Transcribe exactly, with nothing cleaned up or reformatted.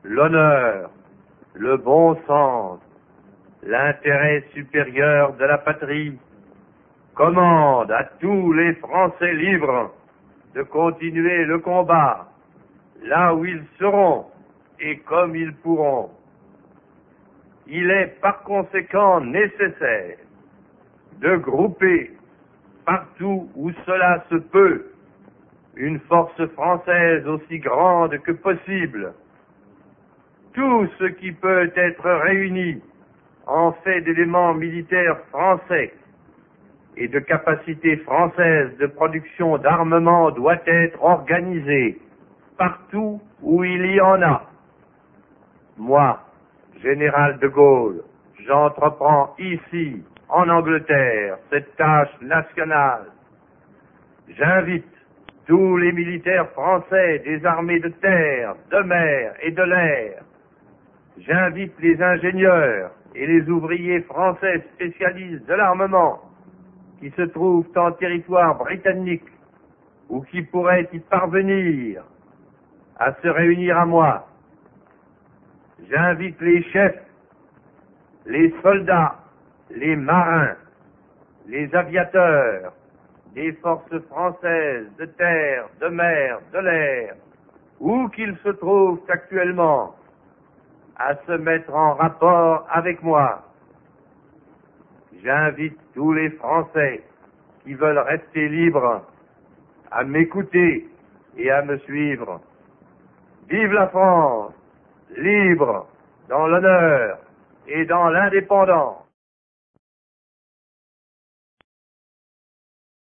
l'honneur, le bon sens, l'intérêt supérieur de la patrie commande à tous les Français libres de continuer le combat là où ils seront et comme ils pourront. Il est par conséquent nécessaire de grouper partout où cela se peut une force française aussi grande que possible. Tout ce qui peut être réuni en fait d'éléments militaires français et de capacités françaises de production d'armement doit être organisé partout où il y en a. Moi, général de Gaulle, j'entreprends ici, en Angleterre, cette tâche nationale. J'invite tous les militaires français des armées de terre, de mer et de l'air. J'invite les ingénieurs et les ouvriers français spécialistes de l'armement qui se trouvent en territoire britannique ou qui pourraient y parvenir à se réunir à moi. J'invite les chefs, les soldats, les marins, les aviateurs des forces françaises de terre, de mer, de l'air, où qu'ils se trouvent actuellement, à se mettre en rapport avec moi. J'invite tous les Français qui veulent rester libres à m'écouter et à me suivre. Vive la France, libre, dans l'honneur et dans l'indépendance.